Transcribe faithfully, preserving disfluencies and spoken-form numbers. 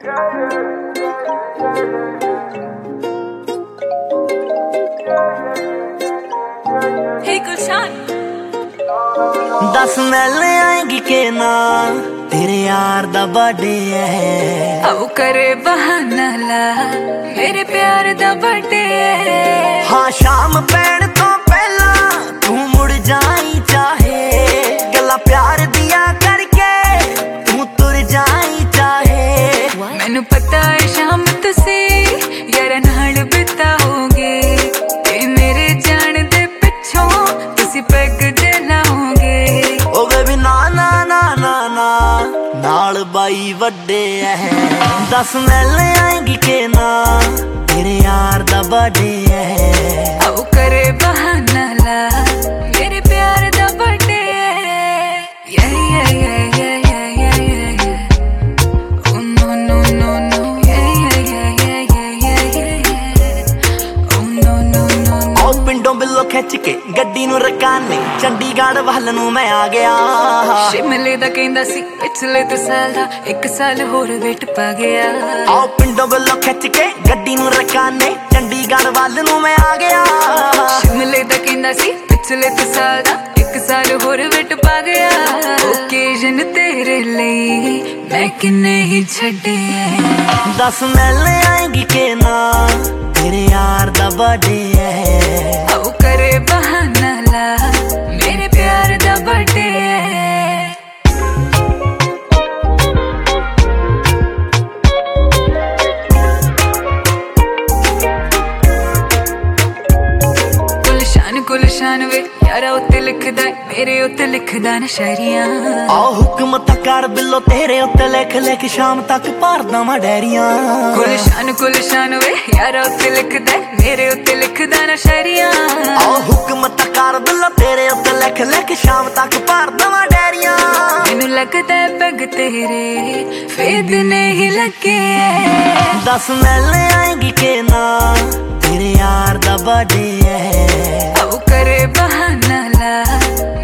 दस मैल आएंगी के ना तेरे यार दा बर्थडे है। आओ करे बहाना ला मेरे प्यार दा बर्थडे है। हाँ शाम पैण तो पहला तू मुड़ जाई चाहे गल्ला प्यार दिया करके तू तुर जाई चाहे। मैनू पता है शाम तुसी यार नाल बिताओगे ते मेरे जान दे पिछों तुसी पैग जे लाओगे। ओ बेबी ना ना ना ना ना नाल बाई वड्डे है। दस मैल आएंगी के ना तेरे यार दा बर्थडे है। आओ करे बहाना ला मेरे प्यार दा बर्थडे है। yeah, yeah, yeah, yeah, yeah, yeah, yeah, yeah. Oh no no no no yeah, yeah, yeah, yeah, yeah, yeah, yeah. Oh no no no no। आओ पिंडों बिल्लो खिच के गड्डी नू रकाने चंडीगढ़ वल नू मैं आ गया। शिमले दा कहंदा सी पिछले तो साल दा एक साल होर वेट पा गया। आओ पिंडों बिल्लो खिच के गड्डी नू रकाने चंडीगढ़ वल नू मैं आ गया। शिमले दा कहंदा सी पिछले तो साल दा एक साल होर वेट पा गया। ओकेजन तेरे लिए मैं किन्ने ही छड्डे। दस मैल आएंगी के ना तेरे यार दा बर्थडे है। आओ करे बहाना ला मेरे प्यार दा बर्थडे है। गुलशान गुलशान वे यारा उत्ते लिखदा मेरे उत्ते लिखदा न शायरियां। आओ हुक्म कर बिल्लो तेरे उत्ते लिख लिख शाम तक भर दवां डायरियां। गुलशान गुलशान वे यारा उत्ते लिखदा मेरे उत्ते लिखदा न शायरियां। आओ हुक्म कर बिल्लो तेरे उत्ते लिख लिख शाम तक भर दवां डायरियां। मैनू लगदा है पग तेरे फेद नहीं लगे। दस मैल आएंगी के ना तेरे यार दा बर्थडे है। आओ करे बहाना ला